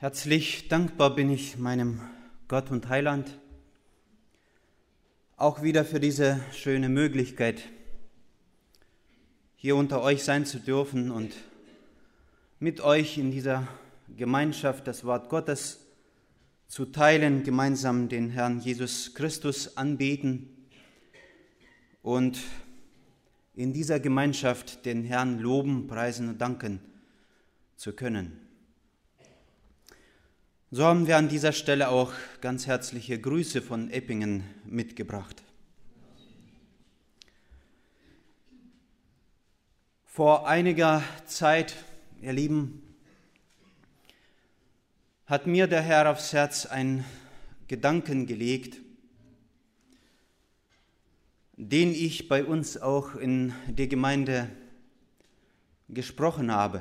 Herzlich dankbar bin ich meinem Gott und Heiland, auch wieder für diese schöne Möglichkeit, hier unter euch sein zu dürfen und mit euch in dieser Gemeinschaft das Wort Gottes zu teilen, gemeinsam den Herrn Jesus Christus anbeten und in dieser Gemeinschaft den Herrn loben, preisen und danken zu können. So haben wir an dieser Stelle auch ganz herzliche Grüße von Eppingen mitgebracht. Vor einiger Zeit, ihr Lieben, hat mir der Herr aufs Herz einen Gedanken gelegt, den ich bei uns auch in der Gemeinde gesprochen habe.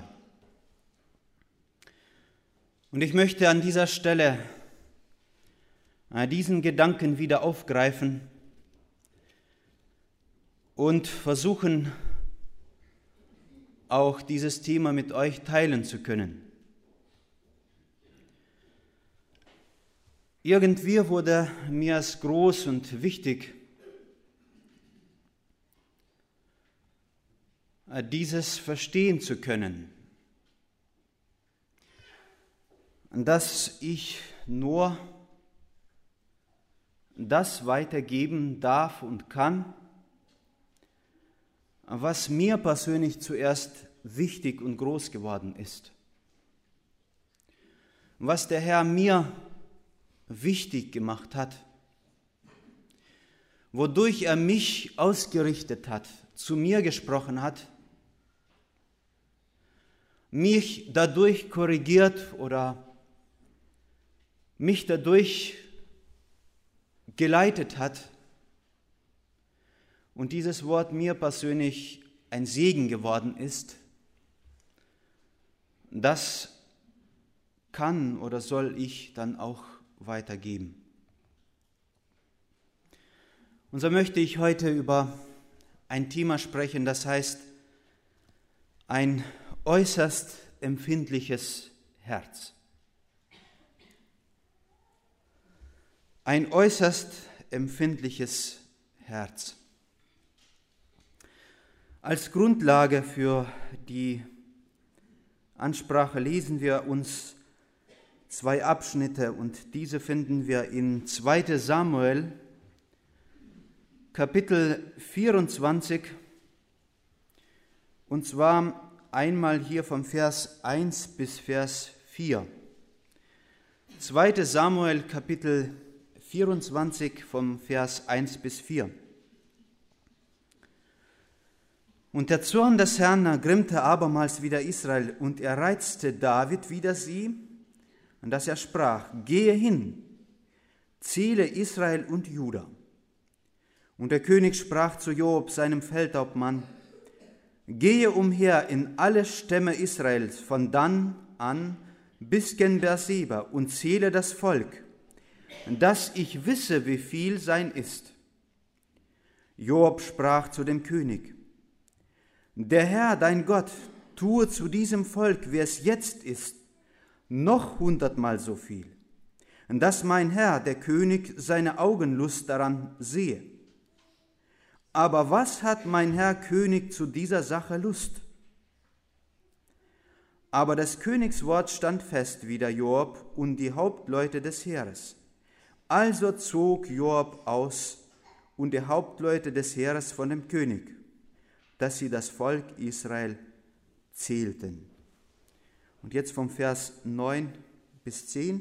Und ich möchte an dieser Stelle diesen Gedanken wieder aufgreifen und versuchen, auch dieses Thema mit euch teilen zu können. Irgendwie wurde mir es groß und wichtig, dieses verstehen zu können, dass ich nur das weitergeben darf und kann, was mir persönlich zuerst wichtig und groß geworden ist. Was der Herr mir wichtig gemacht hat, wodurch er mich ausgerichtet hat, zu mir gesprochen hat, mich dadurch korrigiert oder mich dadurch geleitet hat und dieses Wort mir persönlich ein Segen geworden ist, das kann oder soll ich dann auch weitergeben. Und so möchte ich heute über ein Thema sprechen, das heißt ein äußerst empfindliches Herz. Ein äußerst empfindliches Herz. Als Grundlage für die Ansprache lesen wir uns zwei Abschnitte und diese finden wir in 2. Samuel, Kapitel 24, und zwar einmal hier vom Vers 1 bis Vers 4. 2. Samuel, Kapitel 24, vom Vers 1 bis 4. Und der Zorn des Herrn ergrimmte abermals wider Israel, und er reizte David wider sie, und dass er sprach: Gehe hin, zähle Israel und Juda. Und der König sprach zu Joab, seinem Feldhauptmann: Gehe umher in alle Stämme Israels, von Dan an bis gen Beerseba, und zähle das Volk, dass ich wisse, wie viel sein ist. Joab sprach zu dem König: Der Herr, dein Gott, tue zu diesem Volk, wie es jetzt ist, noch 100-mal so viel, dass mein Herr, der König, seine Augenlust daran sehe. Aber was hat mein Herr König zu dieser Sache Lust? Aber des Königs Wort stand fest wider Joab und die Hauptleute des Heeres. Also zog Joab aus und die Hauptleute des Heeres von dem König, dass sie das Volk Israel zählten. Und jetzt vom Vers 9 bis 10.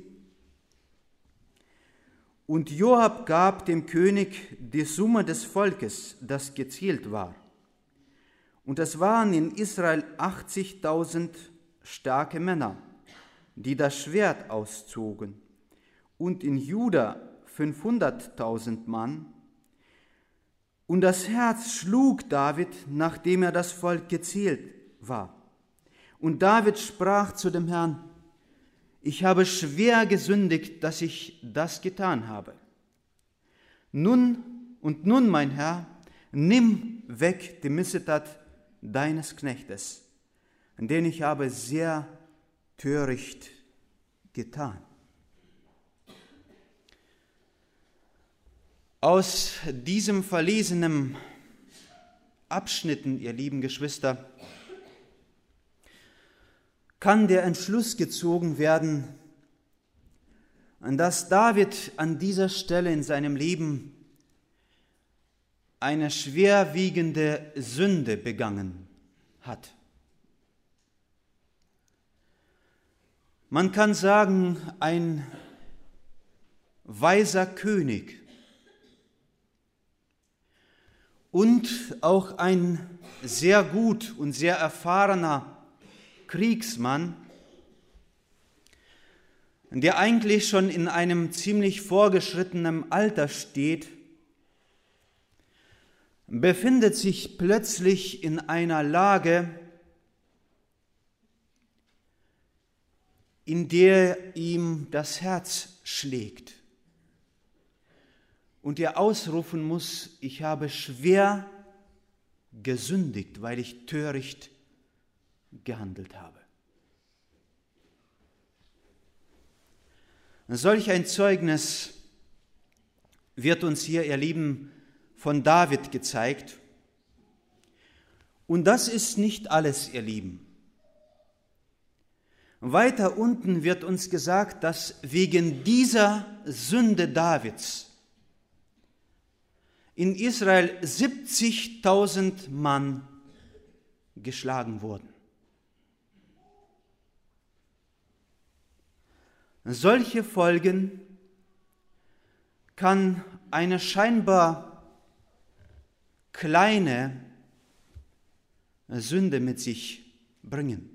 Und Joab gab dem König die Summe des Volkes, das gezählt war. Und es waren in Israel 80.000 starke Männer, die das Schwert auszogen, und in Juda 500.000 Mann. Und das Herz schlug David, nachdem er das Volk gezählt war. Und David sprach zu dem Herrn: Ich habe schwer gesündigt, dass ich das getan habe. Nun, mein Herr, nimm weg die Missetat deines Knechtes, den ich habe sehr töricht getan. Aus diesem verlesenen Abschnitten, ihr lieben Geschwister, kann der Entschluss gezogen werden, dass David an dieser Stelle in seinem Leben eine schwerwiegende Sünde begangen hat. Man kann sagen, ein weiser König und auch ein sehr gut und sehr erfahrener Kriegsmann, der eigentlich schon in einem ziemlich vorgeschrittenen Alter steht, befindet sich plötzlich in einer Lage, in der ihm das Herz schlägt und er ausrufen muss: Ich habe schwer gesündigt, weil ich töricht gehandelt habe. Solch ein Zeugnis wird uns hier, ihr Lieben, von David gezeigt. Und das ist nicht alles, ihr Lieben. Weiter unten wird uns gesagt, dass wegen dieser Sünde Davids in Israel 70.000 Mann geschlagen wurden. Solche Folgen kann eine scheinbar kleine Sünde mit sich bringen.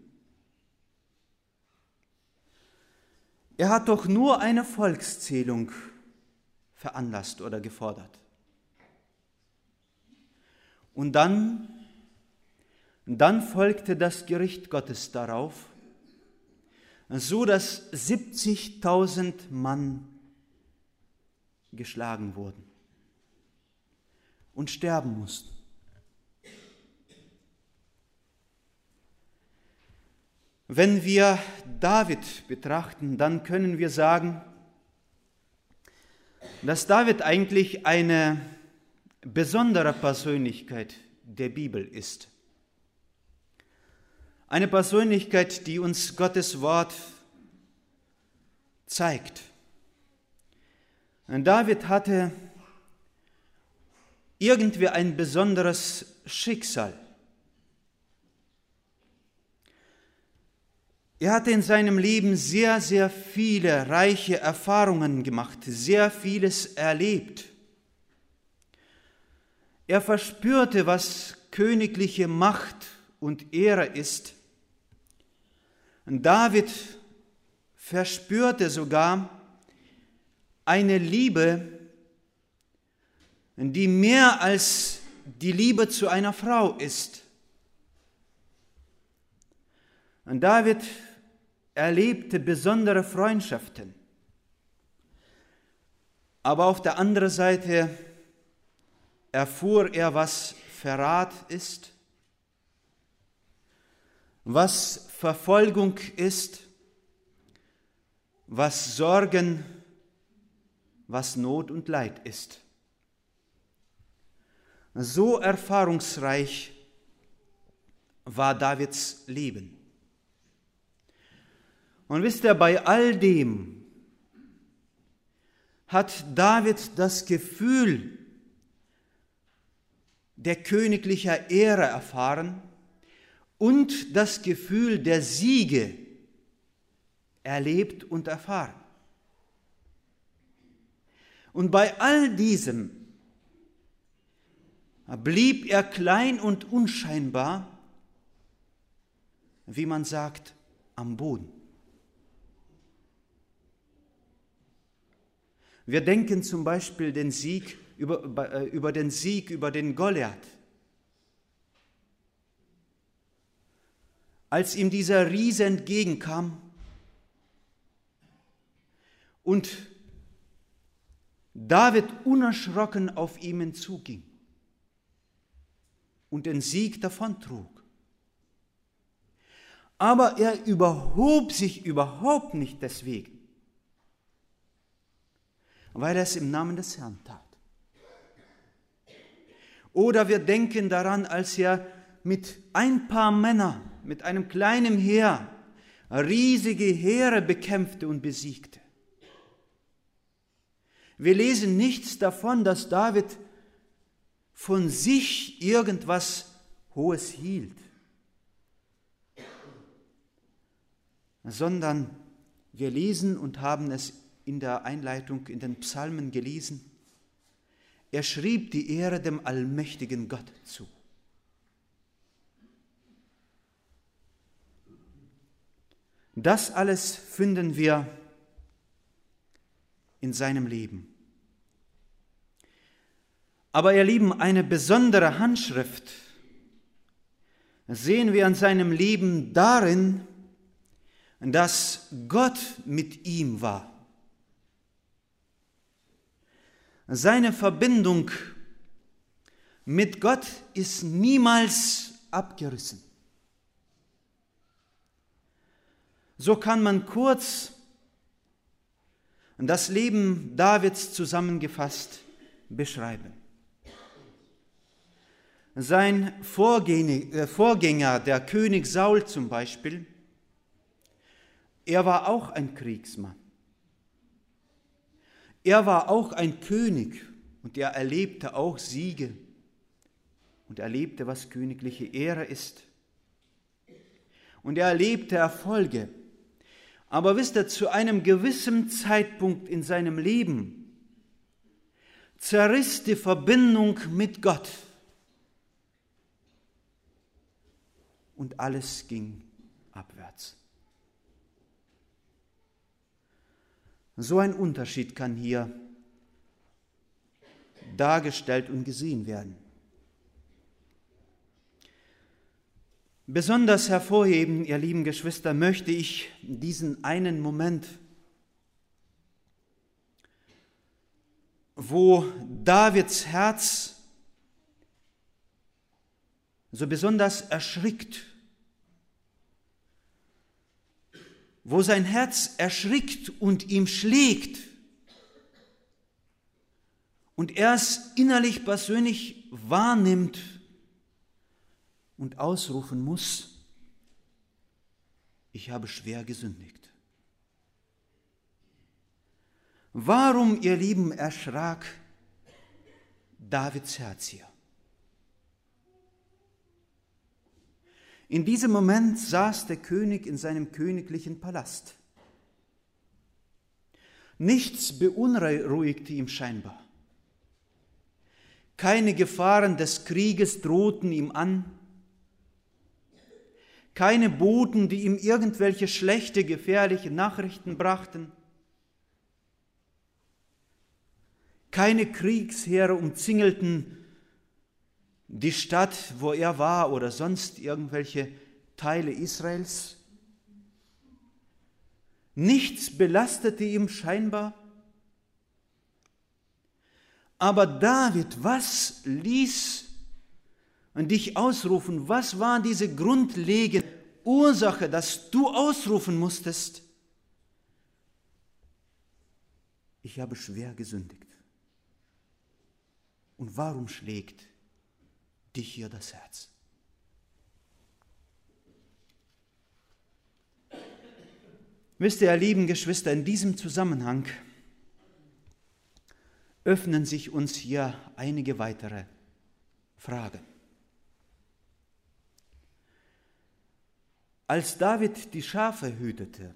Er hat doch nur eine Volkszählung veranlasst oder gefordert. Und dann folgte das Gericht Gottes darauf, so dass 70.000 Mann geschlagen wurden und sterben mussten. Wenn wir David betrachten, dann können wir sagen, dass David eigentlich eine besondere Persönlichkeit der Bibel ist. Eine Persönlichkeit, die uns Gottes Wort zeigt. Und David hatte irgendwie ein besonderes Schicksal. Er hatte in seinem Leben sehr, sehr viele reiche Erfahrungen gemacht, sehr vieles erlebt. Er verspürte, was königliche Macht und Ehre ist. Und David verspürte sogar eine Liebe, die mehr als die Liebe zu einer Frau ist. Und David erlebte besondere Freundschaften. Aber auf der anderen Seite erfuhr er, was Verrat ist, was Verfolgung ist, was Sorgen, was Not und Leid ist. So erfahrungsreich war Davids Leben. Und wisst ihr, bei all dem hat David das Gefühl der königlichen Ehre erfahren und das Gefühl der Siege erlebt und erfahren. Und bei all diesem blieb er klein und unscheinbar, wie man sagt, am Boden. Wir denken zum Beispiel über den Sieg über den Goliath. Als ihm dieser Riese entgegenkam und David unerschrocken auf ihm zuging und den Sieg davontrug. Aber er überhob sich überhaupt nicht deswegen, weil er es im Namen des Herrn tat. Oder wir denken daran, als er mit ein paar Männern, mit einem kleinen Heer, riesige Heere bekämpfte und besiegte. Wir lesen nichts davon, dass David von sich irgendwas Hohes hielt, sondern wir lesen und haben es in der Einleitung in den Psalmen gelesen, er schrieb die Ehre dem allmächtigen Gott zu. Das alles finden wir in seinem Leben. Aber ihr Lieben, eine besondere Handschrift sehen wir an seinem Leben darin, dass Gott mit ihm war. Seine Verbindung mit Gott ist niemals abgerissen. So kann man kurz das Leben Davids zusammengefasst beschreiben. Sein Vorgänger, der König Saul zum Beispiel, er war auch ein Kriegsmann. Er war auch ein König und er erlebte auch Siege und erlebte, was königliche Ehre ist. Und er erlebte Erfolge. Aber wisst ihr, zu einem gewissen Zeitpunkt in seinem Leben zerriss die Verbindung mit Gott. Und alles ging abwärts. So ein Unterschied kann hier dargestellt und gesehen werden. Besonders hervorheben, ihr lieben Geschwister, möchte ich diesen einen Moment, wo Davids Herz so besonders erschrickt, wo sein Herz erschrickt und ihm schlägt und er es innerlich persönlich wahrnimmt und ausrufen muss: Ich habe schwer gesündigt. Warum, ihr Lieben, erschrak Davids Herz hier? In diesem Moment saß der König in seinem königlichen Palast. Nichts beunruhigte ihn scheinbar. Keine Gefahren des Krieges drohten ihm an. Keine Boten, die ihm irgendwelche schlechte, gefährliche Nachrichten brachten. Keine Kriegsheere umzingelten die Stadt, wo er war, oder sonst irgendwelche Teile Israels. Nichts belastete ihn scheinbar. Aber David, was ließ dich ausrufen? Was war diese grundlegende Ursache, dass du ausrufen musstest? Ich habe schwer gesündigt. Und warum schlägt dich hier das Herz? Wisst ihr, ihr lieben Geschwister, in diesem Zusammenhang öffnen sich uns hier einige weitere Fragen. Als David die Schafe hütete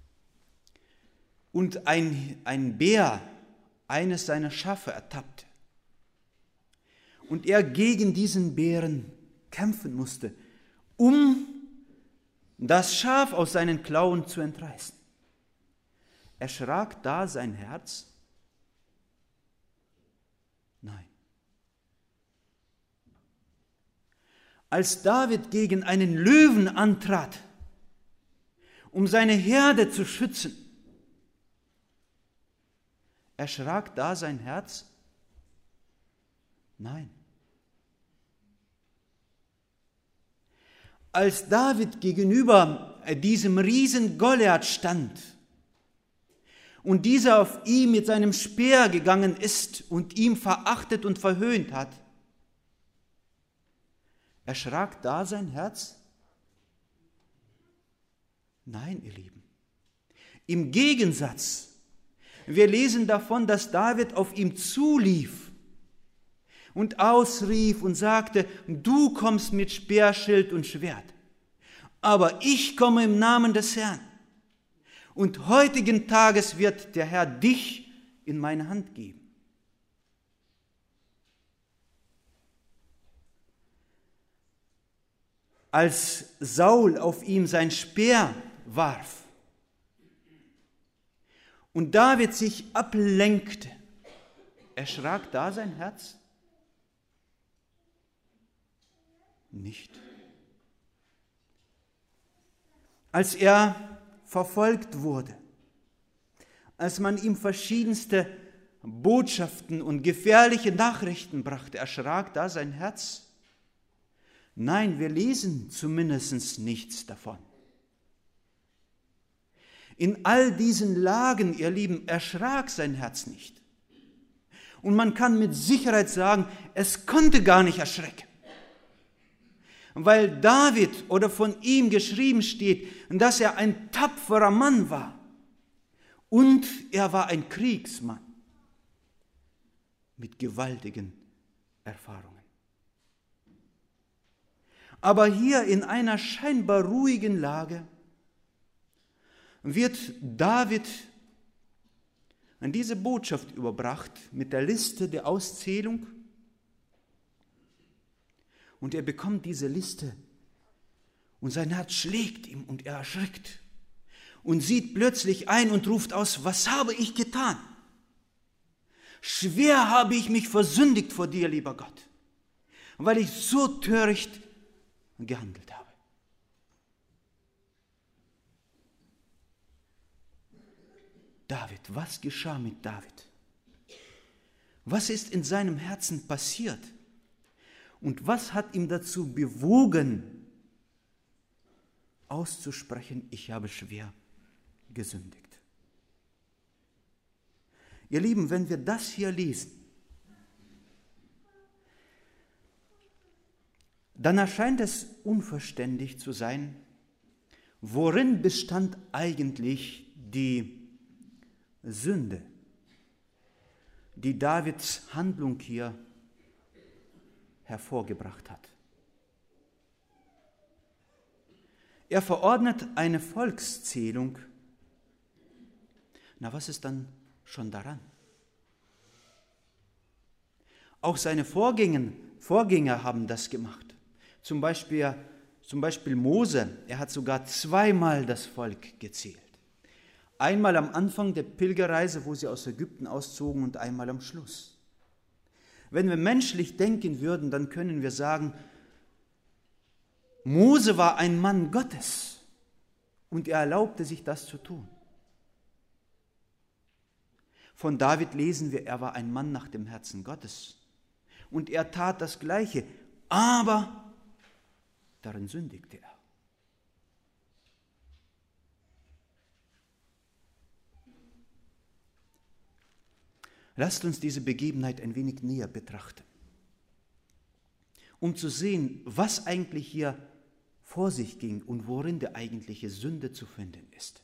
und ein Bär eines seiner Schafe ertappte und er gegen diesen Bären kämpfen musste, um das Schaf aus seinen Klauen zu entreißen, erschrak da sein Herz? Nein. Als David gegen einen Löwen antrat, um seine Herde zu schützen, erschrak da sein Herz? Nein. Als David gegenüber diesem Riesen Goliath stand und dieser auf ihn mit seinem Speer gegangen ist und ihm verachtet und verhöhnt hat, erschrak da sein Herz? Nein, ihr Lieben. Im Gegensatz, wir lesen davon, dass David auf ihm zulief und ausrief und sagte, du kommst mit Speer, Schild und Schwert, aber ich komme im Namen des Herrn. Und heutigen Tages wird der Herr dich in meine Hand geben. Als Saul auf ihm sein Speer warf und David sich ablenkte, erschrak da sein Herz? Nicht. Als er verfolgt wurde, als man ihm verschiedenste Botschaften und gefährliche Nachrichten brachte, erschrak da sein Herz? Nein, wir lesen zumindest nichts davon. In all diesen Lagen, ihr Lieben, erschrak sein Herz nicht. Und man kann mit Sicherheit sagen, es konnte gar nicht erschrecken. Weil David oder von ihm geschrieben steht, dass er ein tapferer Mann war und er war ein Kriegsmann mit gewaltigen Erfahrungen. Aber hier in einer scheinbar ruhigen Lage wird David an diese Botschaft überbracht mit der Liste der Auszählung. Und er bekommt diese Liste und sein Herz schlägt ihm und er erschrickt und sieht plötzlich ein und ruft aus, was habe ich getan? Schwer habe ich mich versündigt vor dir, lieber Gott, weil ich so töricht gehandelt habe. David, was geschah mit David? Was ist in seinem Herzen passiert? Und was hat ihn dazu bewogen, auszusprechen, ich habe schwer gesündigt? Ihr Lieben, wenn wir das hier lesen, dann erscheint es unverständlich zu sein, worin bestand eigentlich die Sünde, die Davids Handlung hier hervorgebracht hat. Er verordnet eine Volkszählung. Na, was ist dann schon daran? Auch seine Vorgänger haben das gemacht. Zum Beispiel Mose, er hat sogar zweimal das Volk gezählt. Einmal am Anfang der Pilgerreise, wo sie aus Ägypten auszogen, und einmal am Schluss. Wenn wir menschlich denken würden, dann können wir sagen, Mose war ein Mann Gottes und er erlaubte sich das zu tun. Von David lesen wir, er war ein Mann nach dem Herzen Gottes und er tat das Gleiche, aber darin sündigte er. Lasst uns diese Begebenheit ein wenig näher betrachten, um zu sehen, was eigentlich hier vor sich ging und worin die eigentliche Sünde zu finden ist.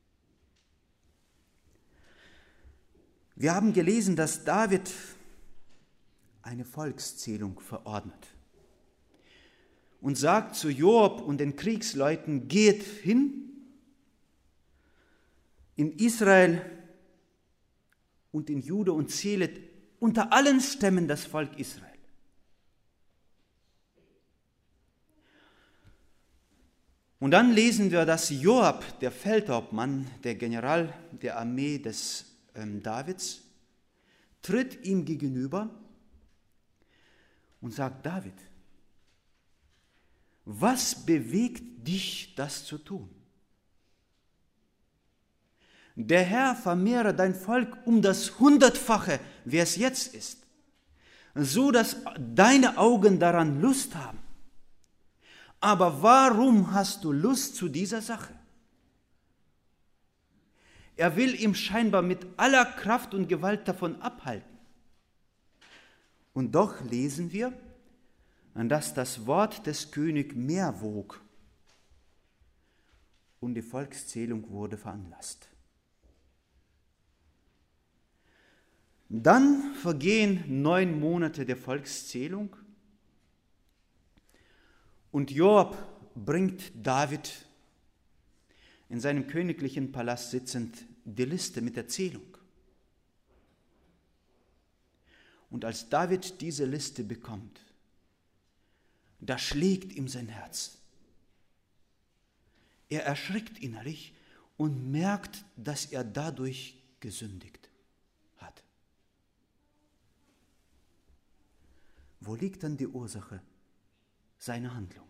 Wir haben gelesen, dass David eine Volkszählung verordnet und sagt zu Joab und den Kriegsleuten, geht hin in Israel und in Juda und zählet unter allen Stämmen das Volk Israel. Und dann lesen wir, dass Joab, der Feldhauptmann, der General der Armee des Davids, tritt ihm gegenüber und sagt, David, was bewegt dich, das zu tun? Der Herr vermehre dein Volk um das 100-fache, wie es jetzt ist, so dass deine Augen daran Lust haben. Aber warum hast du Lust zu dieser Sache? Er will ihm scheinbar mit aller Kraft und Gewalt davon abhalten. Und doch lesen wir, dass das Wort des Königs mehr wog und die Volkszählung wurde veranlasst. Dann vergehen 9 Monate der Volkszählung und Joab bringt David in seinem königlichen Palast sitzend die Liste mit der Zählung. Und als David diese Liste bekommt, da schlägt ihm sein Herz. Er erschrickt innerlich und merkt, dass er dadurch gesündigt hat. Wo liegt dann die Ursache seiner Handlung?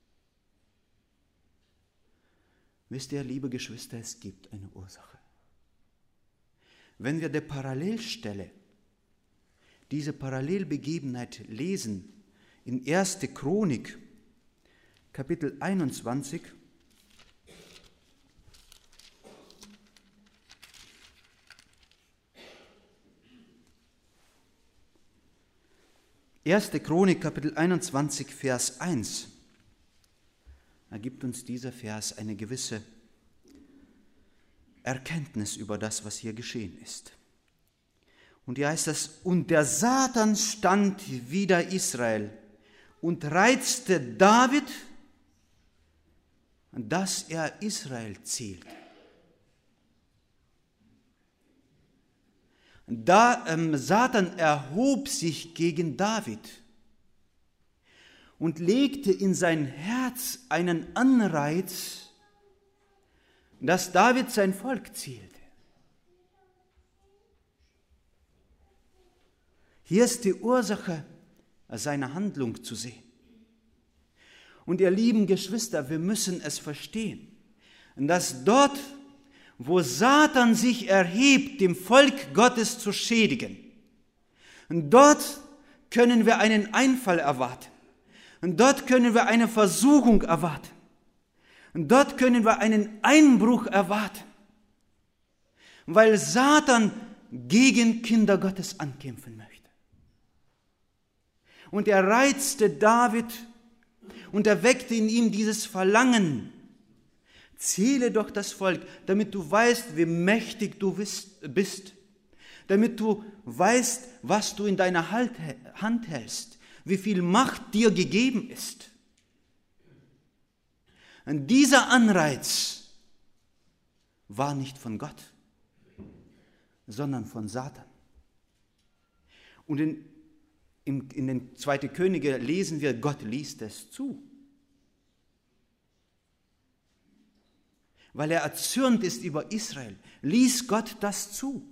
Wisst ihr, liebe Geschwister, es gibt eine Ursache. Wenn wir die Parallelstelle, diese Parallelbegebenheit lesen, in 1. Chronik, Kapitel 21, Kapitel 21, Vers 1, da gibt uns dieser Vers eine gewisse Erkenntnis über das, was hier geschehen ist. Und hier heißt es, und der Satan stand wider Israel und reizte David, dass er Israel zählte. Satan erhob sich gegen David und legte in sein Herz einen Anreiz, dass David sein Volk zählte. Hier ist die Ursache seiner Handlung zu sehen. Und ihr lieben Geschwister, wir müssen es verstehen, dass dort, wo Satan sich erhebt, dem Volk Gottes zu schädigen, und dort können wir einen Einfall erwarten. Und dort können wir eine Versuchung erwarten. Und dort können wir einen Einbruch erwarten. Weil Satan gegen Kinder Gottes ankämpfen möchte. Und er reizte David und erweckte in ihm dieses Verlangen. Zähle doch das Volk, damit du weißt, wie mächtig du bist. Damit du weißt, was du in deiner Hand hältst, wie viel Macht dir gegeben ist. Und dieser Anreiz war nicht von Gott, sondern von Satan. Und in den 2. Könige lesen wir, Gott ließ das zu. Weil er erzürnt ist über Israel, ließ Gott das zu.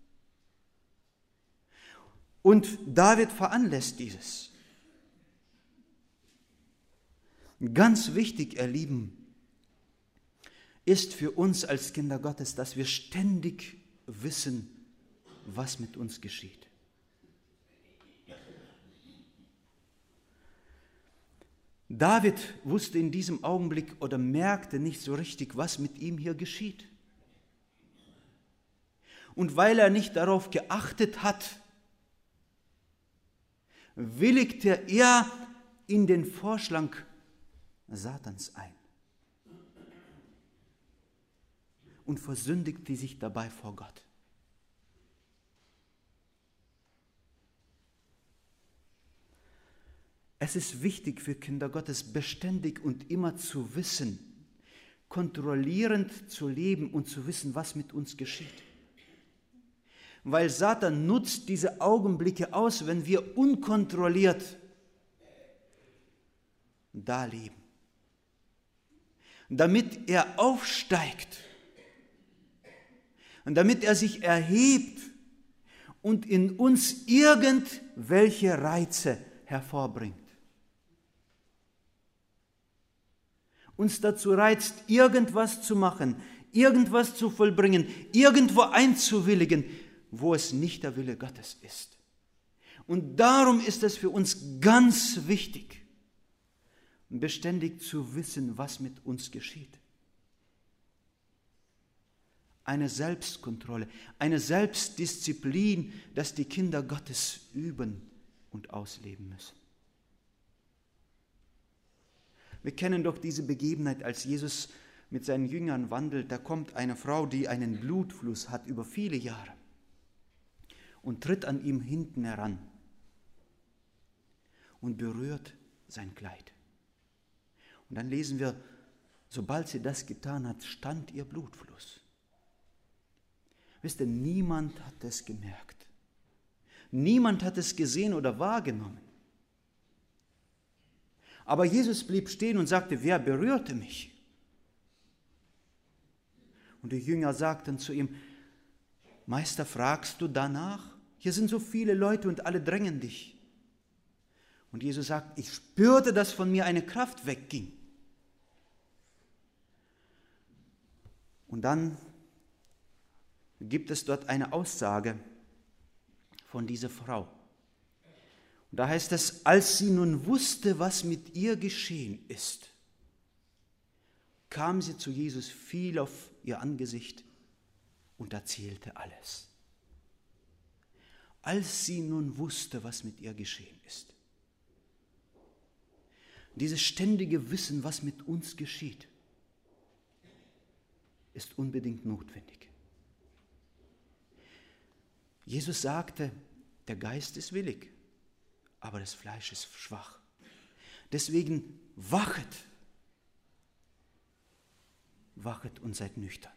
Und David veranlasst dieses. Ganz wichtig, ihr Lieben, ist für uns als Kinder Gottes, dass wir ständig wissen, was mit uns geschieht. David wusste in diesem Augenblick oder merkte nicht so richtig, was mit ihm hier geschieht. Und weil er nicht darauf geachtet hat, willigte er in den Vorschlag Satans ein und versündigte sich dabei vor Gott. Es ist wichtig für Kinder Gottes, beständig und immer zu wissen, kontrollierend zu leben und zu wissen, was mit uns geschieht. Weil Satan nutzt diese Augenblicke aus, wenn wir unkontrolliert da leben. Damit er aufsteigt und damit er sich erhebt und in uns irgendwelche Reize hervorbringt. Uns dazu reizt, irgendwas zu machen, irgendwas zu vollbringen, irgendwo einzuwilligen, wo es nicht der Wille Gottes ist. Und darum ist es für uns ganz wichtig, beständig zu wissen, was mit uns geschieht. Eine Selbstkontrolle, eine Selbstdisziplin, das die Kinder Gottes üben und ausleben müssen. Wir kennen doch diese Begebenheit, als Jesus mit seinen Jüngern wandelt. Da kommt eine Frau, die einen Blutfluss hat über viele Jahre und tritt an ihm hinten heran und berührt sein Kleid. Und dann lesen wir, sobald sie das getan hat, stand ihr Blutfluss. Wisst ihr, niemand hat es gemerkt. Niemand hat es gesehen oder wahrgenommen. Aber Jesus blieb stehen und sagte, wer berührte mich? Und die Jünger sagten zu ihm, Meister, fragst du danach? Hier sind so viele Leute und alle drängen dich. Und Jesus sagt, ich spürte, dass von mir eine Kraft wegging. Und dann gibt es dort eine Aussage von dieser Frau. Und da heißt es, als sie nun wusste, was mit ihr geschehen ist, kam sie zu Jesus, fiel auf ihr Angesicht und erzählte alles. Als sie nun wusste, was mit ihr geschehen ist. Dieses ständige Wissen, was mit uns geschieht, ist unbedingt notwendig. Jesus sagte, der Geist ist willig, aber das Fleisch ist schwach. Deswegen wachet und seid nüchtern.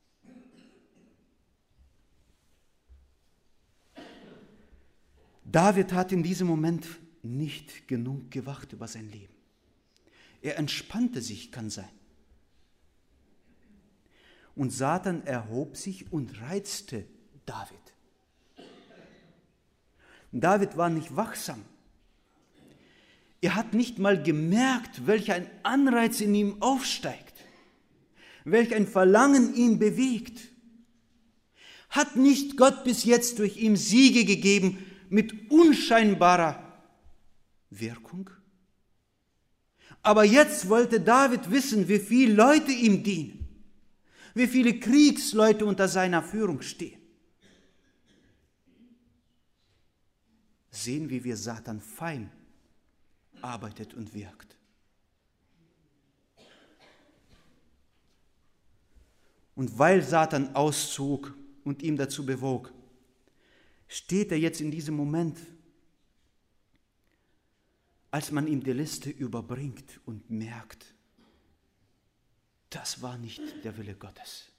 David hat in diesem Moment nicht genug gewacht über sein Leben. Er entspannte sich, kann sein. Und Satan erhob sich und reizte David. David war nicht wachsam. Er hat nicht mal gemerkt, welch ein Anreiz in ihm aufsteigt, welch ein Verlangen ihn bewegt. Hat nicht Gott bis jetzt durch ihn Siege gegeben mit unscheinbarer Wirkung? Aber jetzt wollte David wissen, wie viele Leute ihm dienen, wie viele Kriegsleute unter seiner Führung stehen. Sehen, wie wir Satan fein arbeitet und wirkt. Und weil Satan auszog und ihm dazu bewog, steht er jetzt in diesem Moment, als man ihm die Liste überbringt und merkt, das war nicht der Wille Gottes.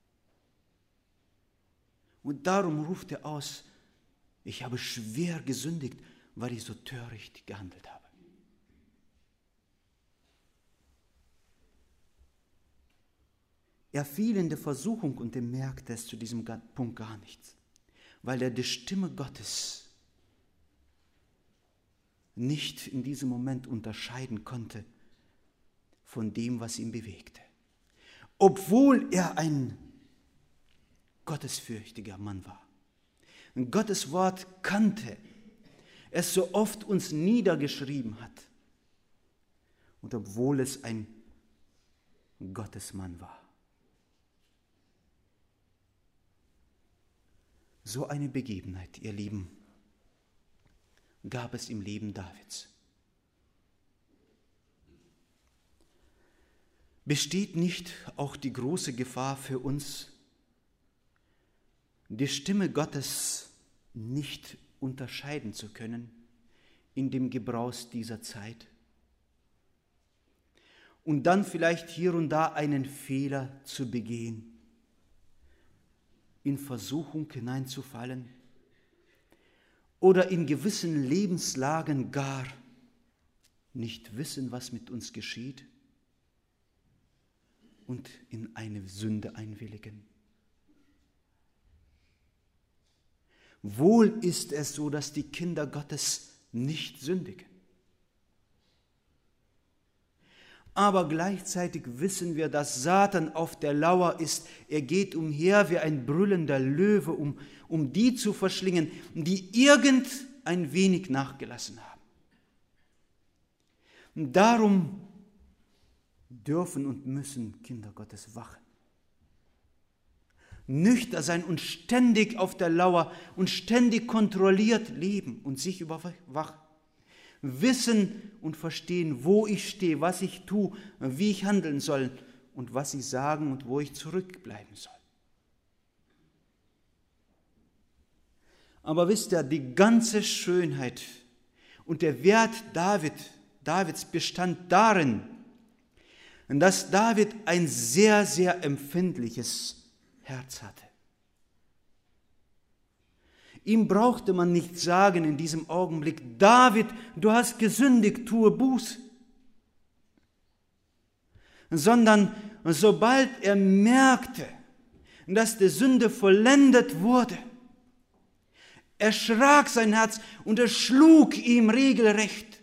Und darum ruft er aus, ich habe schwer gesündigt, weil ich so töricht gehandelt habe. Er fiel in der Versuchung und er merkte es zu diesem Punkt gar nichts, weil er die Stimme Gottes nicht in diesem Moment unterscheiden konnte von dem, was ihn bewegte. Obwohl er ein gottesfürchtiger Mann war. Gottes Wort kannte, es so oft uns niedergeschrieben hat. Und obwohl es ein Gottesmann war. So eine Begebenheit, ihr Lieben, gab es im Leben Davids. Besteht nicht auch die große Gefahr für uns, die Stimme Gottes nicht unterscheiden zu können in dem Gebraus dieser Zeit und dann vielleicht hier und da einen Fehler zu begehen, in Versuchung hineinzufallen oder in gewissen Lebenslagen gar nicht wissen, was mit uns geschieht und in eine Sünde einwilligen. Wohl ist es so, dass die Kinder Gottes nicht sündigen. Aber gleichzeitig wissen wir, dass Satan auf der Lauer ist. Er geht umher wie ein brüllender Löwe, um die zu verschlingen, die irgend ein wenig nachgelassen haben. Darum dürfen und müssen Kinder Gottes wachen. Nüchtern sein und ständig auf der Lauer und ständig kontrolliert leben und sich überwachen. Wissen und verstehen, wo ich stehe, was ich tue, wie ich handeln soll und was ich sagen und wo ich zurückbleiben soll. Aber wisst ihr, die ganze Schönheit und der Wert Davids bestand darin, dass David ein sehr, sehr empfindliches Herz hatte. Ihm brauchte man nicht sagen in diesem Augenblick: David, du hast gesündigt, tue Buße. Sondern sobald er merkte, dass die Sünde vollendet wurde, erschrak sein Herz und es schlug ihm regelrecht.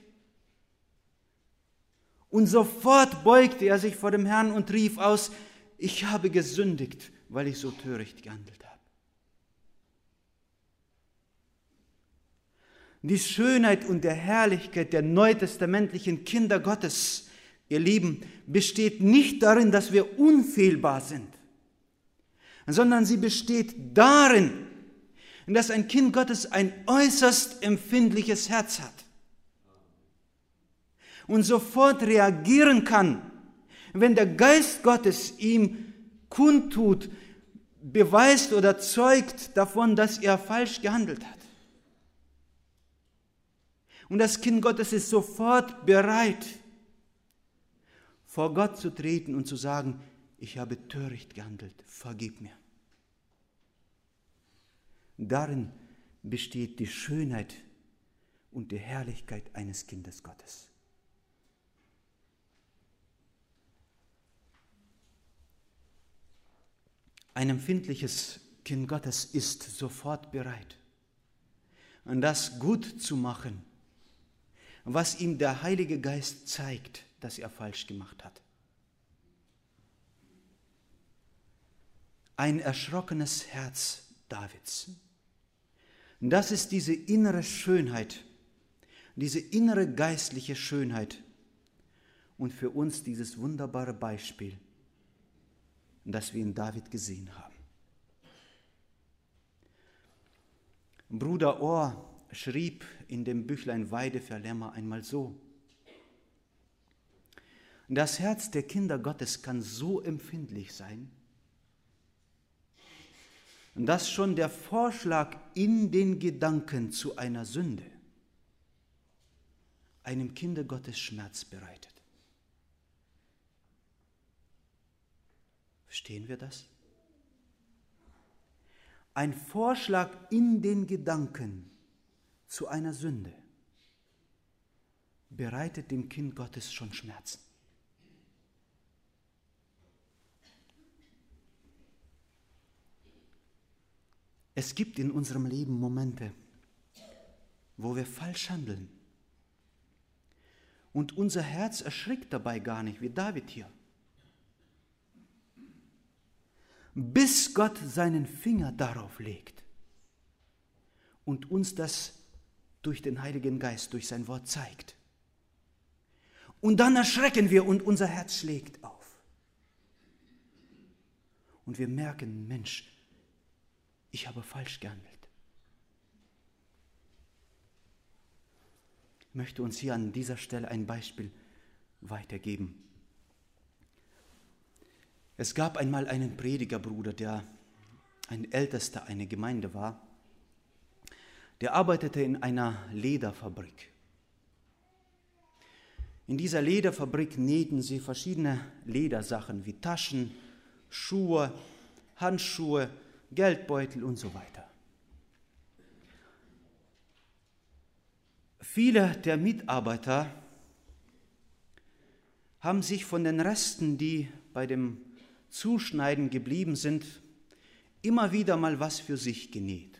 Und sofort beugte er sich vor dem Herrn und rief aus: Ich habe gesündigt, weil ich so töricht gehandelt habe. Die Schönheit und der Herrlichkeit der neutestamentlichen Kinder Gottes, ihr Lieben, besteht nicht darin, dass wir unfehlbar sind, sondern sie besteht darin, dass ein Kind Gottes ein äußerst empfindliches Herz hat und sofort reagieren kann, wenn der Geist Gottes ihm kundtut, beweist oder zeugt davon, dass er falsch gehandelt hat. Und das Kind Gottes ist sofort bereit, vor Gott zu treten und zu sagen: Ich habe töricht gehandelt, vergib mir. Darin besteht die Schönheit und die Herrlichkeit eines Kindes Gottes. Ein empfindliches Kind Gottes ist sofort bereit, das gut zu machen, was ihm der Heilige Geist zeigt, dass er falsch gemacht hat. Ein erschrockenes Herz Davids. Das ist diese innere Schönheit, diese innere geistliche Schönheit und für uns dieses wunderbare Beispiel, das wir in David gesehen haben. Bruder Ohr schrieb in dem Büchlein Weide für Lämmer einmal so: Das Herz der Kinder Gottes kann so empfindlich sein, dass schon der Vorschlag in den Gedanken zu einer Sünde einem Kinde Gottes Schmerz bereitet. Verstehen wir das? Ein Vorschlag in den Gedanken zu einer Sünde bereitet dem Kind Gottes schon Schmerzen. Es gibt in unserem Leben Momente, wo wir falsch handeln. Und unser Herz erschrickt dabei gar nicht, wie David hier. Bis Gott seinen Finger darauf legt und uns das durch den Heiligen Geist, durch sein Wort zeigt. Und dann erschrecken wir und unser Herz schlägt auf. Und wir merken: Mensch, ich habe falsch gehandelt. Ich möchte uns hier an dieser Stelle ein Beispiel weitergeben. Es gab einmal einen Predigerbruder, der ein Ältester einer Gemeinde war. Der arbeitete in einer Lederfabrik. In dieser Lederfabrik nähten sie verschiedene Ledersachen wie Taschen, Schuhe, Handschuhe, Geldbeutel und so weiter. Viele der Mitarbeiter haben sich von den Resten, die bei dem Zuschneiden geblieben sind, immer wieder mal was für sich genäht.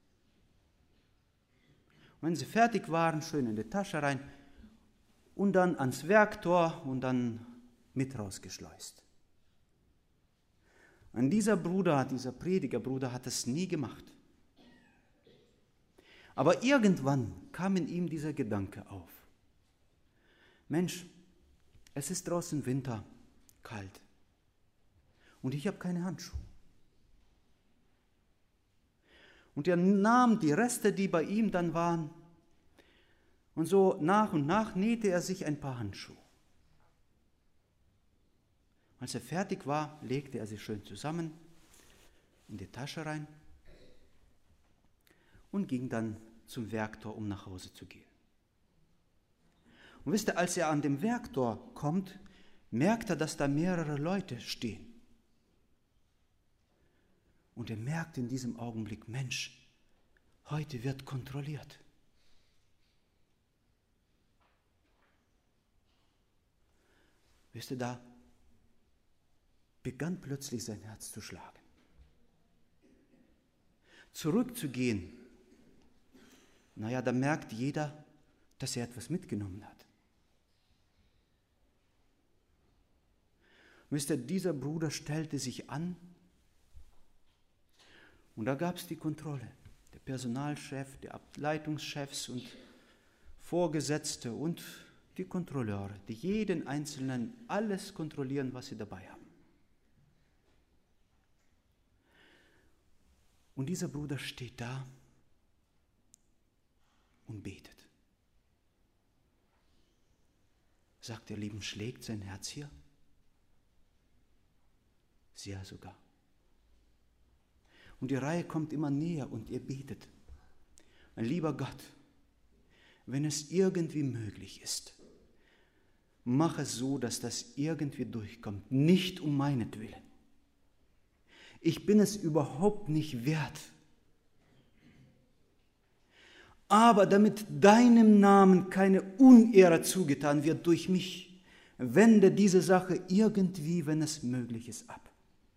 Und wenn sie fertig waren, schön in die Tasche rein und dann ans Werktor und dann mit rausgeschleust. Und dieser Predigerbruder hat es nie gemacht. Aber irgendwann kam in ihm dieser Gedanke auf. Mensch, es ist draußen Winter, kalt, und ich habe keine Handschuhe. Und er nahm die Reste, die bei ihm dann waren, und so nach und nach nähte er sich ein paar Handschuhe. Als er fertig war, legte er sie schön zusammen in die Tasche rein und ging dann zum Werktor, um nach Hause zu gehen. Und wisst ihr, als er an dem Werktor kommt, merkt er, dass da mehrere Leute stehen. Und er merkt in diesem Augenblick, Mensch, heute wird kontrolliert. Wisst ihr, da begann plötzlich sein Herz zu schlagen. Zurückzugehen, da merkt jeder, dass er etwas mitgenommen hat. Wisst ihr, dieser Bruder stellte sich an und da gab es die Kontrolle. Der Personalchef, der Ableitungschefs und Vorgesetzte und die Kontrolleure, die jeden Einzelnen alles kontrollieren, was sie dabei haben. Und dieser Bruder steht da und betet. Sagt ihr Lieben, schlägt sein Herz hier? Sehr sogar. Und die Reihe kommt immer näher und ihr betet. Mein lieber Gott, wenn es irgendwie möglich ist, mach es so, dass das irgendwie durchkommt, nicht um meinetwillen. Ich bin es überhaupt nicht wert. Aber damit deinem Namen keine Unehre zugetan wird durch mich, wende diese Sache irgendwie, wenn es möglich ist, ab.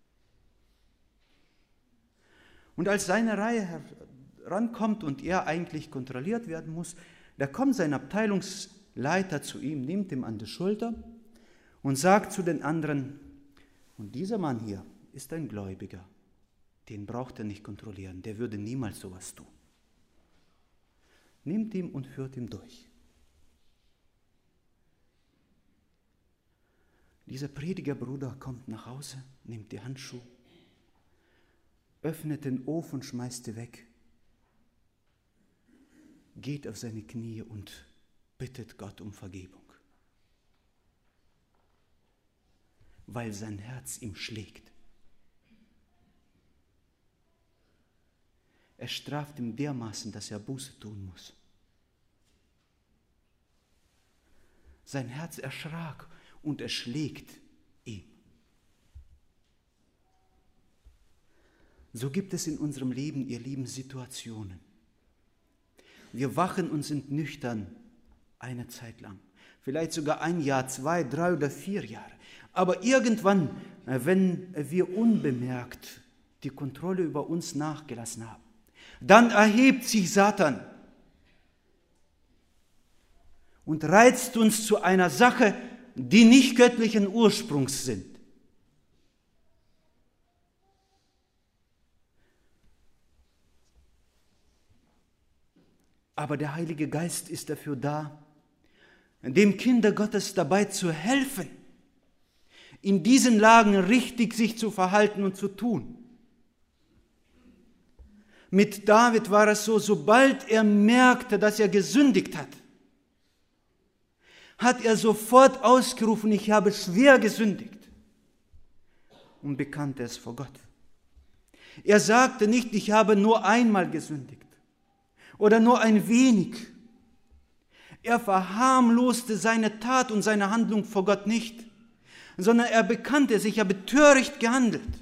Und als seine Reihe herankommt und er eigentlich kontrolliert werden muss, da kommt sein Abteilungsleiter zu ihm, nimmt ihm an die Schulter und sagt zu den anderen, und dieser Mann hier ist ein Gläubiger, den braucht er nicht kontrollieren, der würde niemals sowas tun. Nimmt ihn und führt ihn durch. Dieser Predigerbruder kommt nach Hause, nimmt die Handschuhe, öffnet den Ofen, schmeißt sie weg, geht auf seine Knie und bittet Gott um Vergebung, weil sein Herz ihm schlägt. Er straft ihm dermaßen, dass er Buße tun muss. Sein Herz erschrak und er schlägt ihm. So gibt es in unserem Leben, ihr Lieben, Situationen. Wir wachen und sind nüchtern eine Zeit lang, vielleicht sogar 1 Jahr, 2, 3 oder 4 Jahre. Aber irgendwann, wenn wir unbemerkt die Kontrolle über uns nachgelassen haben, dann erhebt sich Satan und reizt uns zu einer Sache, die nicht göttlichen Ursprungs sind. Aber der Heilige Geist ist dafür da, dem Kinder Gottes dabei zu helfen, in diesen Lagen richtig sich zu verhalten und zu tun. Mit David war es so, sobald er merkte, dass er gesündigt hat, hat er sofort ausgerufen, ich habe schwer gesündigt, und bekannte es vor Gott. Er sagte nicht, ich habe nur einmal gesündigt oder nur ein wenig. Er verharmloste seine Tat und seine Handlung vor Gott nicht, sondern er bekannte es, ich habe töricht gehandelt.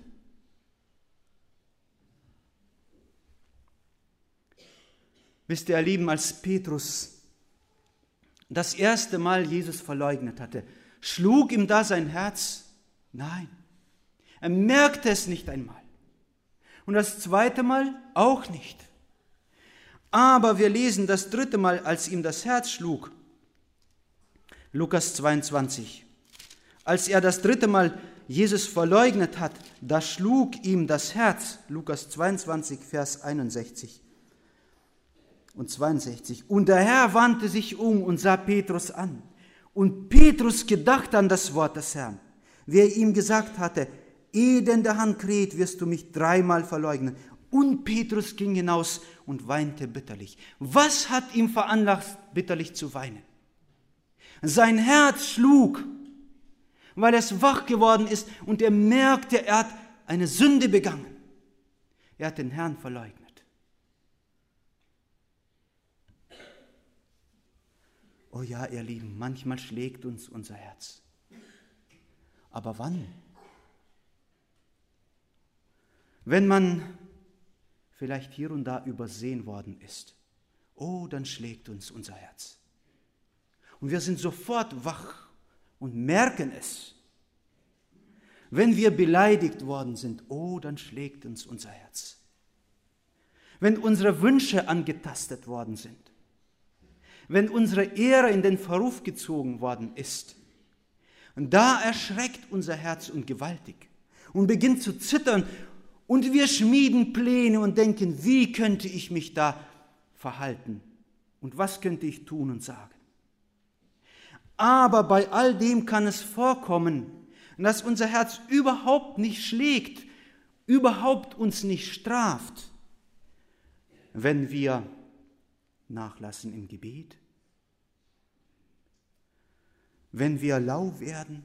Wisst ihr, ihr Lieben, als Petrus das erste Mal Jesus verleugnet hatte, schlug ihm da sein Herz? Nein, er merkte es nicht einmal. Und das zweite Mal auch nicht. Aber wir lesen das 3. Mal, als ihm das Herz schlug, Lukas 22. Als er das 3. Mal Jesus verleugnet hat, da schlug ihm das Herz, Lukas 22, Vers 61 und 62. Und der Herr wandte sich um und sah Petrus an. Und Petrus gedachte an das Wort des Herrn, wie er ihm gesagt hatte, ehe denn der Hahn kräht, wirst du mich 3-mal verleugnen. Und Petrus ging hinaus und weinte bitterlich. Was hat ihn veranlasst, bitterlich zu weinen? Sein Herz schlug, weil es wach geworden ist und er merkte, er hat eine Sünde begangen. Er hat den Herrn verleugnet. Oh ja, ihr Lieben, manchmal schlägt uns unser Herz. Aber wann? Wenn man vielleicht hier und da übersehen worden ist, oh, dann schlägt uns unser Herz. Und wir sind sofort wach und merken es. Wenn wir beleidigt worden sind, oh, dann schlägt uns unser Herz. Wenn unsere Wünsche angetastet worden sind, wenn unsere Ehre in den Verruf gezogen worden ist, und da erschreckt unser Herz und gewaltig und beginnt zu zittern und wir schmieden Pläne und denken, wie könnte ich mich da verhalten und was könnte ich tun und sagen. Aber bei all dem kann es vorkommen, dass unser Herz überhaupt nicht schlägt, überhaupt uns nicht straft, wenn wir nachlassen im Gebet, wenn wir lau werden,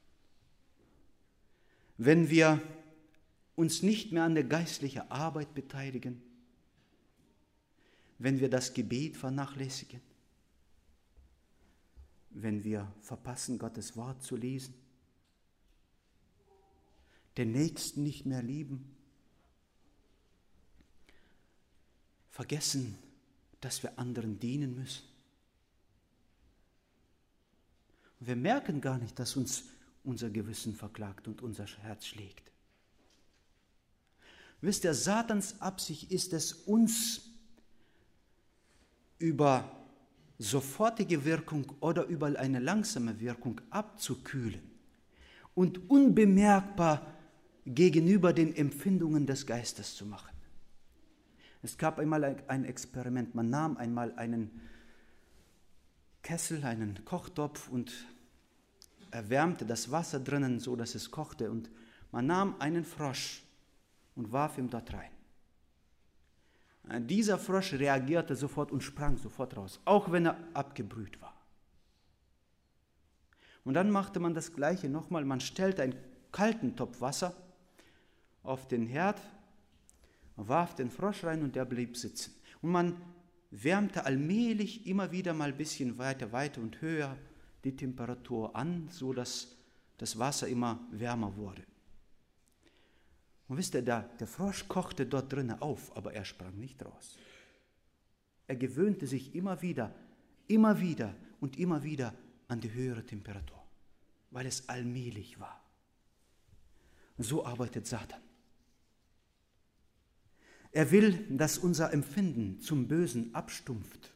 wenn wir uns nicht mehr an der geistlichen Arbeit beteiligen, wenn wir das Gebet vernachlässigen, wenn wir verpassen, Gottes Wort zu lesen, den Nächsten nicht mehr lieben, vergessen, dass wir anderen dienen müssen. Und wir merken gar nicht, dass uns unser Gewissen verklagt und unser Herz schlägt. Wisst ihr, Satans Absicht ist es, uns über sofortige Wirkung oder über eine langsame Wirkung abzukühlen und unbemerkbar gegenüber den Empfindungen des Geistes zu machen. Es gab einmal ein Experiment. Man nahm einmal einen Kessel, einen Kochtopf und erwärmte das Wasser drinnen, so dass es kochte. Und man nahm einen Frosch und warf ihn dort rein. Dieser Frosch reagierte sofort und sprang sofort raus, auch wenn er abgebrüht war. Und dann machte man das Gleiche nochmal. Man stellte einen kalten Topf Wasser auf den Herd, warf den Frosch rein und der blieb sitzen. Und man wärmte allmählich immer wieder mal ein bisschen weiter und höher die Temperatur an, so dass das Wasser immer wärmer wurde. Und wisst ihr, der Frosch kochte dort drinnen auf, aber er sprang nicht raus. Er gewöhnte sich immer wieder und immer wieder an die höhere Temperatur, weil es allmählich war. So arbeitet Satan. Er will, dass unser Empfinden zum Bösen abstumpft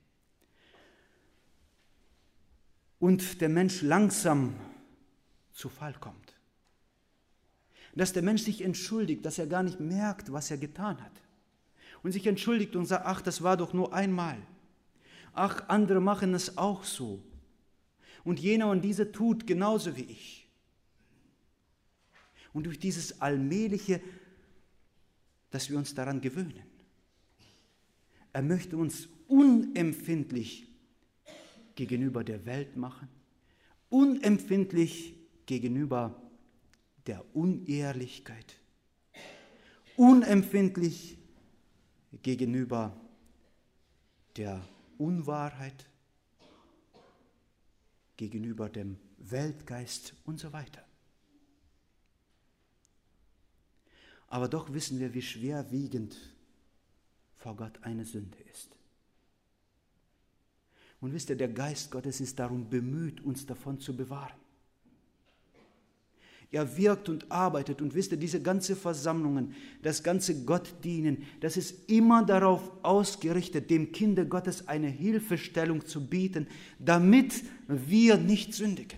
und der Mensch langsam zu Fall kommt. Dass der Mensch sich entschuldigt, dass er gar nicht merkt, was er getan hat. Und sich entschuldigt und sagt, ach, das war doch nur einmal. Ach, andere machen es auch so. Und jener und dieser tut genauso wie ich. Und durch dieses allmähliche, dass wir uns daran gewöhnen. Er möchte uns unempfindlich gegenüber der Welt machen, unempfindlich gegenüber der Unehrlichkeit, unempfindlich gegenüber der Unwahrheit, gegenüber dem Weltgeist und so weiter. Aber doch wissen wir, wie schwerwiegend vor Gott eine Sünde ist. Und wisst ihr, der Geist Gottes ist darum bemüht, uns davon zu bewahren. Er wirkt und arbeitet und wisst ihr, diese ganzen Versammlungen, das ganze Gottdienen, das ist immer darauf ausgerichtet, dem Kinder Gottes eine Hilfestellung zu bieten, damit wir nicht sündigen.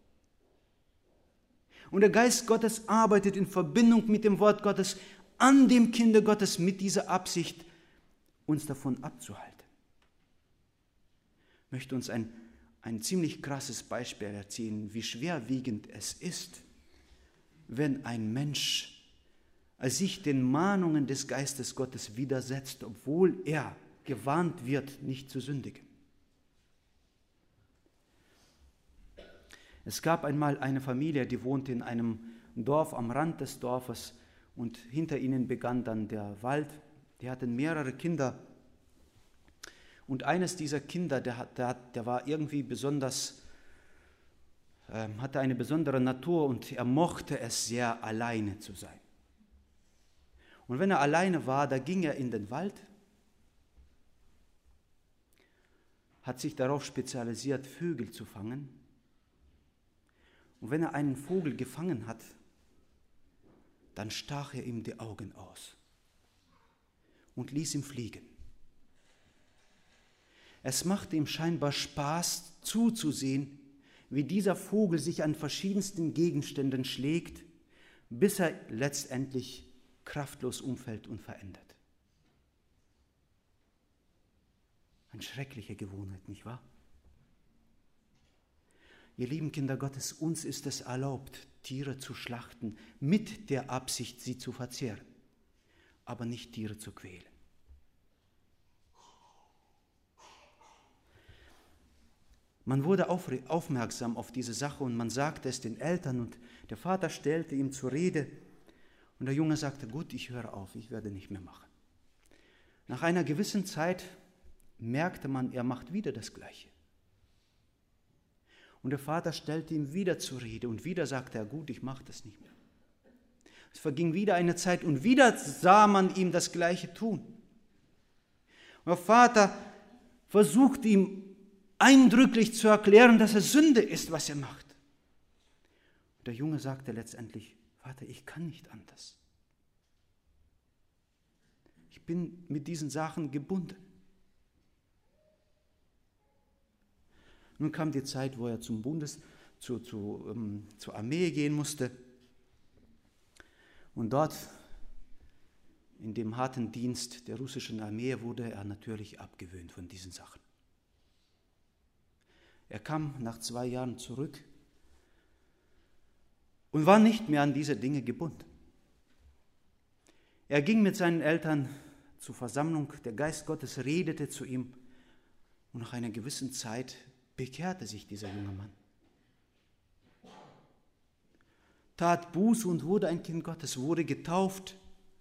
Und der Geist Gottes arbeitet in Verbindung mit dem Wort Gottes an dem Kinder Gottes mit dieser Absicht, uns davon abzuhalten. Ich möchte uns ein ein ziemlich krasses Beispiel erzählen, wie schwerwiegend es ist, wenn ein Mensch sich den Mahnungen des Geistes Gottes widersetzt, obwohl er gewarnt wird, nicht zu sündigen. Es gab einmal eine Familie, die wohnte in einem Dorf am Rand des Dorfes und hinter ihnen begann dann der Wald. Die hatten mehrere Kinder und eines dieser Kinder, der war irgendwie besonders, hatte eine besondere Natur und er mochte es sehr, alleine zu sein. Und wenn er alleine war, da ging er in den Wald, hat sich darauf spezialisiert, Vögel zu fangen. Und wenn er einen Vogel gefangen hat, dann stach er ihm die Augen aus und ließ ihn fliegen. Es machte ihm scheinbar Spaß, zuzusehen, wie dieser Vogel sich an verschiedensten Gegenständen schlägt, bis er letztendlich kraftlos umfällt und verendet. Eine schreckliche Gewohnheit, nicht wahr? Ihr lieben Kinder Gottes, uns ist es erlaubt, Tiere zu schlachten, mit der Absicht, sie zu verzehren, aber nicht Tiere zu quälen. Man wurde aufmerksam auf diese Sache und man sagte es den Eltern und der Vater stellte ihm zur Rede und der Junge sagte, gut, ich höre auf, ich werde nicht mehr machen. Nach einer gewissen Zeit merkte man, er macht wieder das Gleiche. Und der Vater stellte ihm wieder zur Rede und wieder sagte er, gut, ich mache das nicht mehr. Es verging wieder eine Zeit und wieder sah man ihm das Gleiche tun. Und der Vater versuchte ihm eindrücklich zu erklären, dass es Sünde ist, was er macht. Und der Junge sagte letztendlich, Vater, ich kann nicht anders. Ich bin mit diesen Sachen gebunden. Nun kam die Zeit, wo er zur Armee gehen musste. Und dort, in dem harten Dienst der russischen Armee, wurde er natürlich abgewöhnt von diesen Sachen. Er kam nach 2 Jahren zurück und war nicht mehr an diese Dinge gebunden. Er ging mit seinen Eltern zur Versammlung, der Geist Gottes redete zu ihm und nach einer gewissen Zeit bekehrte sich dieser junge Mann. Tat Buße und wurde ein Kind Gottes, wurde getauft.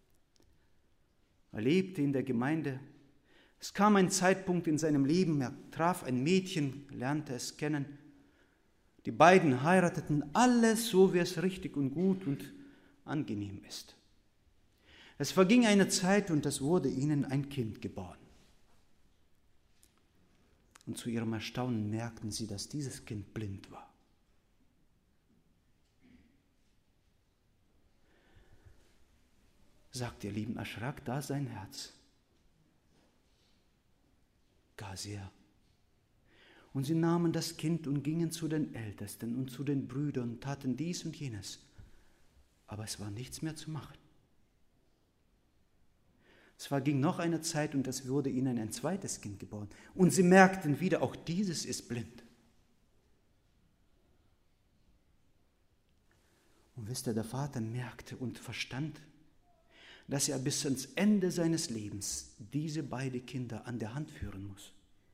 Er lebte in der Gemeinde. Es kam ein Zeitpunkt in seinem Leben, er traf ein Mädchen, lernte es kennen. Die beiden heirateten, alles so, wie es richtig und gut und angenehm ist. Es verging eine Zeit und es wurde ihnen ein Kind geboren. Und zu ihrem Erstaunen merkten sie, dass dieses Kind blind war. Sagt ihr Lieben, erschrak da sein Herz? Gar sehr. Und sie nahmen das Kind und gingen zu den Ältesten und zu den Brüdern und taten dies und jenes. Aber es war nichts mehr zu machen. Es verging noch eine Zeit und es wurde ihnen ein zweites Kind geboren. Und sie merkten wieder, auch dieses ist blind. Und wisst ihr, der Vater merkte und verstand, dass er bis ans Ende seines Lebens diese beiden Kinder an der Hand führen muss.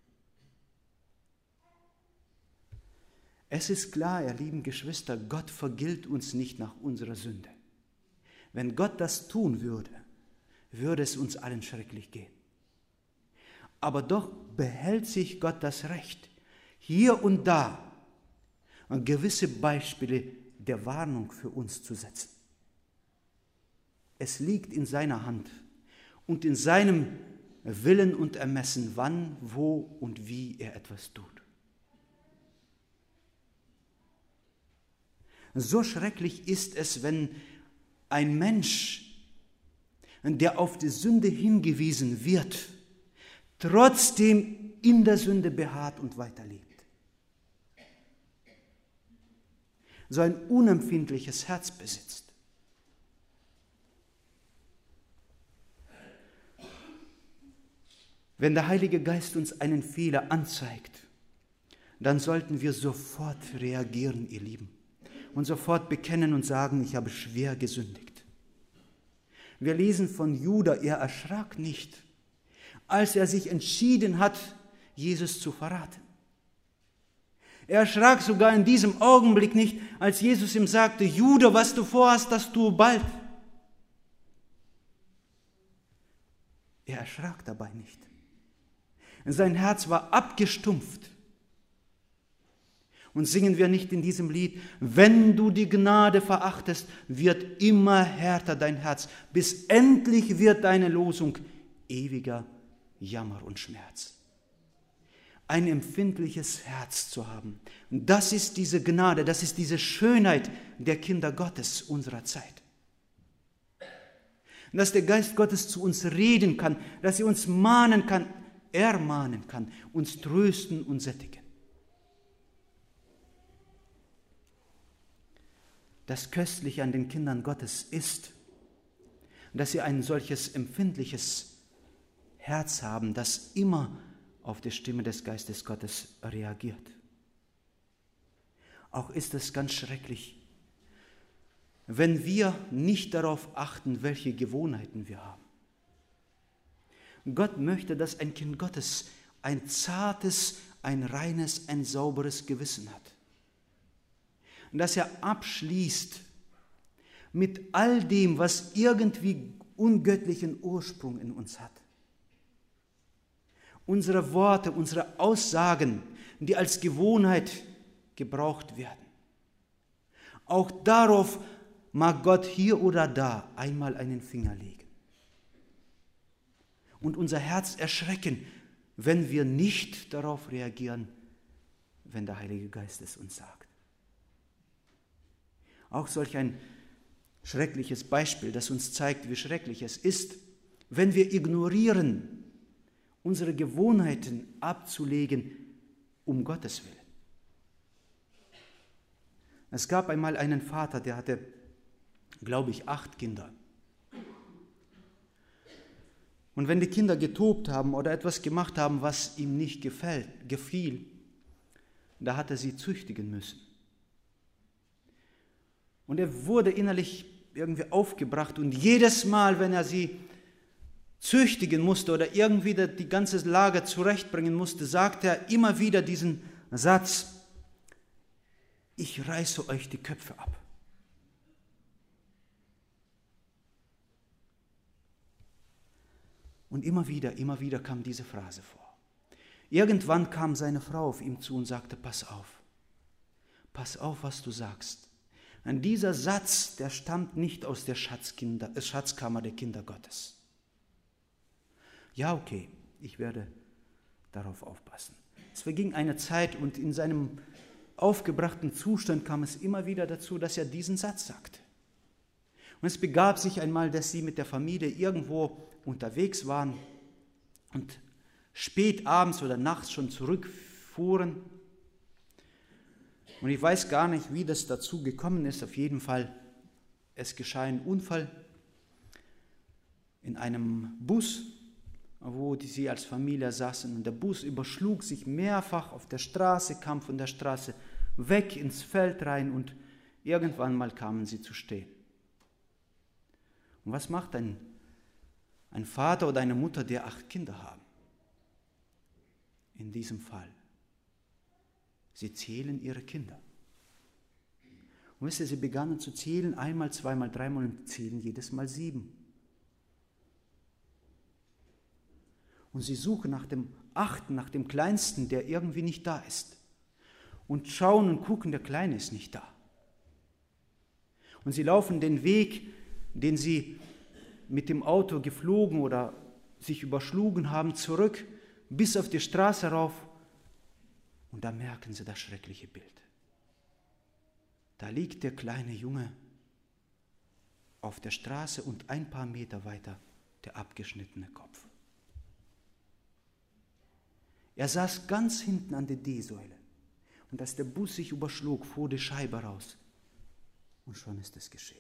Es ist klar, ihr lieben Geschwister, Gott vergilt uns nicht nach unserer Sünde. Wenn Gott das tun würde, würde es uns allen schrecklich gehen. Aber doch behält sich Gott das Recht, hier und da gewisse Beispiele der Warnung für uns zu setzen. Es liegt in seiner Hand und in seinem Willen und Ermessen, wann, wo und wie er etwas tut. So schrecklich ist es, wenn ein Mensch, der auf die Sünde hingewiesen wird, trotzdem in der Sünde beharrt und weiterlebt. So ein unempfindliches Herz besitzt. Wenn der Heilige Geist uns einen Fehler anzeigt, dann sollten wir sofort reagieren, ihr Lieben, und sofort bekennen und sagen, ich habe schwer gesündigt. Wir lesen von Juda, er erschrak nicht, als er sich entschieden hat, Jesus zu verraten. Er erschrak sogar in diesem Augenblick nicht, als Jesus ihm sagte, Juda, was du vorhast, das tue bald. Er erschrak dabei nicht. Sein Herz war abgestumpft. Und singen wir nicht in diesem Lied, wenn du die Gnade verachtest, wird immer härter dein Herz, bis endlich wird deine Losung ewiger Jammer und Schmerz. Ein empfindliches Herz zu haben, das ist diese Gnade, das ist diese Schönheit der Kinder Gottes unserer Zeit. Dass der Geist Gottes zu uns reden kann, dass er uns mahnen kann, ermahnen kann, uns trösten und sättigen. Das Köstliche an den Kindern Gottes ist, dass sie ein solches empfindliches Herz haben, das immer auf die Stimme des Geistes Gottes reagiert. Auch ist es ganz schrecklich, wenn wir nicht darauf achten, welche Gewohnheiten wir haben. Gott möchte, dass ein Kind Gottes ein zartes, ein reines, ein sauberes Gewissen hat. Und dass er abschließt mit all dem, was irgendwie ungöttlichen Ursprung in uns hat. Unsere Worte, unsere Aussagen, die als Gewohnheit gebraucht werden. Auch darauf mag Gott hier oder da einmal einen Finger legen. Und unser Herz erschrecken, wenn wir nicht darauf reagieren, wenn der Heilige Geist es uns sagt. Auch solch ein schreckliches Beispiel, das uns zeigt, wie schrecklich es ist, wenn wir ignorieren, unsere Gewohnheiten abzulegen, um Gottes Willen. Es gab einmal einen Vater, der hatte, glaube ich, 8 Kinder. Und wenn die Kinder getobt haben oder etwas gemacht haben, was ihm nicht gefiel, da hat er sie züchtigen müssen. Und er wurde innerlich irgendwie aufgebracht und jedes Mal, wenn er sie züchtigen musste oder irgendwie die ganze Lage zurechtbringen musste, sagte er immer wieder diesen Satz, ich reiße euch die Köpfe ab. Und immer wieder kam diese Phrase vor. Irgendwann kam seine Frau auf ihn zu und sagte, pass auf, was du sagst. Und dieser Satz, der stammt nicht aus der Schatzkammer der Kinder Gottes. Ja, okay, ich werde darauf aufpassen. Es verging eine Zeit und in seinem aufgebrachten Zustand kam es immer wieder dazu, dass er diesen Satz sagte. Und es begab sich einmal, dass sie mit der Familie irgendwo unterwegs waren und spät abends oder nachts schon zurückfuhren. Und ich weiß gar nicht, wie das dazu gekommen ist. Auf jeden Fall, es geschah ein Unfall in einem Bus, wo sie als Familie saßen. Und der Bus überschlug sich mehrfach auf der Straße, kam von der Straße weg ins Feld rein und irgendwann mal kamen sie zu stehen. Und was macht ein Vater oder eine Mutter, der 8 Kinder haben? In diesem Fall. Sie zählen ihre Kinder. Und wisst ihr, sie begannen zu zählen, einmal, zweimal, dreimal und zählen jedes Mal 7. Und sie suchen nach dem 8., nach dem Kleinsten, der irgendwie nicht da ist. Und schauen und gucken, der Kleine ist nicht da. Und sie laufen den Weg, den sie mit dem Auto geflogen oder sich überschlugen haben, zurück bis auf die Straße rauf. Und da merken sie das schreckliche Bild. Da liegt der kleine Junge auf der Straße und ein paar Meter weiter der abgeschnittene Kopf. Er saß ganz hinten an der D-Säule. Und als der Bus sich überschlug, fuhr die Scheibe raus. Und schon ist es geschehen.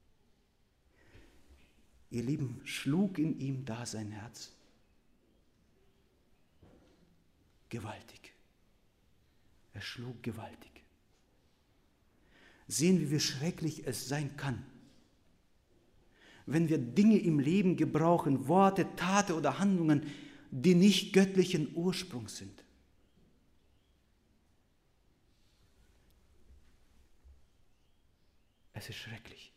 Ihr Lieben, schlug in ihm da sein Herz? Gewaltig. Er schlug gewaltig. Sehen wir, wie schrecklich es sein kann, wenn wir Dinge im Leben gebrauchen, Worte, Taten oder Handlungen, die nicht göttlichen Ursprungs sind. Es ist schrecklich.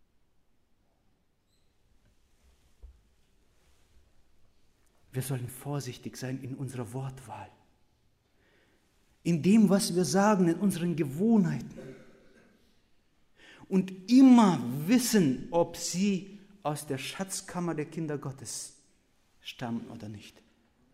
Wir sollen vorsichtig sein in unserer Wortwahl, in dem, was wir sagen, in unseren Gewohnheiten. Und immer wissen, ob sie aus der Schatzkammer der Kinder Gottes stammen oder nicht.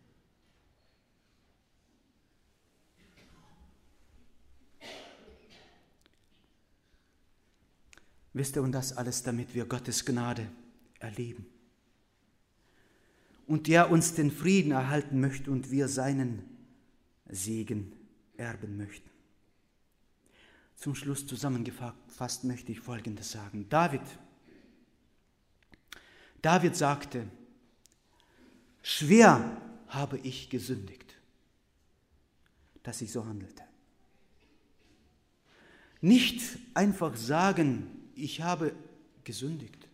Wisst ihr, und das alles, damit wir Gottes Gnade erleben. Und er uns den Frieden erhalten möchte und wir seinen Segen erben möchten. Zum Schluss zusammengefasst möchte ich Folgendes sagen. David sagte, schwer habe ich gesündigt, dass ich so handelte. Nicht einfach sagen, ich habe gesündigt,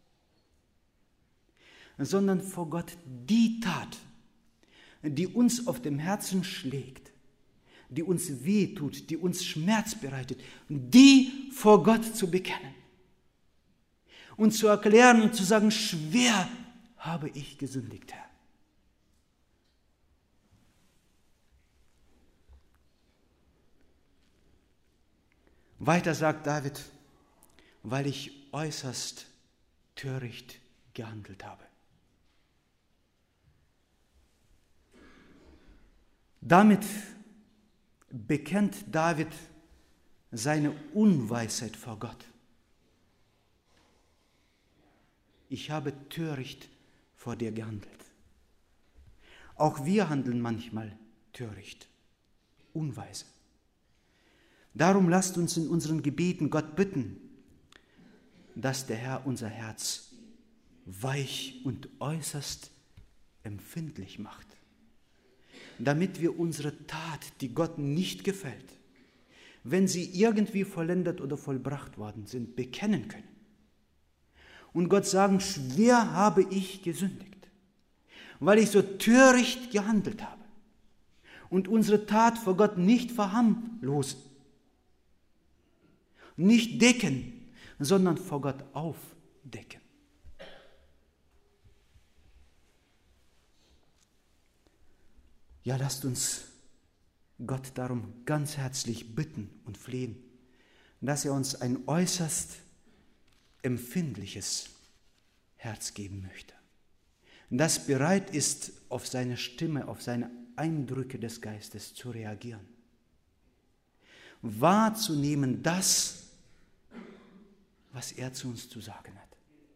sondern vor Gott die Tat, die uns auf dem Herzen schlägt, die uns wehtut, die uns Schmerz bereitet, die vor Gott zu bekennen und zu erklären und zu sagen, schwer habe ich gesündigt, Herr. Weiter sagt David, weil ich äußerst töricht gehandelt habe. Damit bekennt David seine Unweisheit vor Gott. Ich habe töricht vor dir gehandelt. Auch wir handeln manchmal töricht, unweise. Darum lasst uns in unseren Gebeten Gott bitten, dass der Herr unser Herz weich und äußerst empfindlich macht, damit wir unsere Tat, die Gott nicht gefällt, wenn sie irgendwie vollendet oder vollbracht worden sind, bekennen können. Und Gott sagen, schwer habe ich gesündigt, weil ich so töricht gehandelt habe. Und unsere Tat vor Gott nicht verharmlosen, nicht decken, sondern vor Gott aufdecken. Ja, lasst uns Gott darum ganz herzlich bitten und flehen, dass er uns ein äußerst empfindliches Herz geben möchte, das bereit ist, auf seine Stimme, auf seine Eindrücke des Geistes zu reagieren, wahrzunehmen das, was er zu uns zu sagen hat.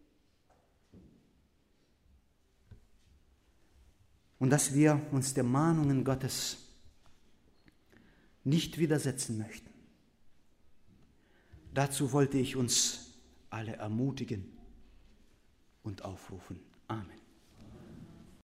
Und dass wir uns der Mahnungen Gottes nicht widersetzen möchten. Dazu wollte ich uns alle ermutigen und aufrufen. Amen.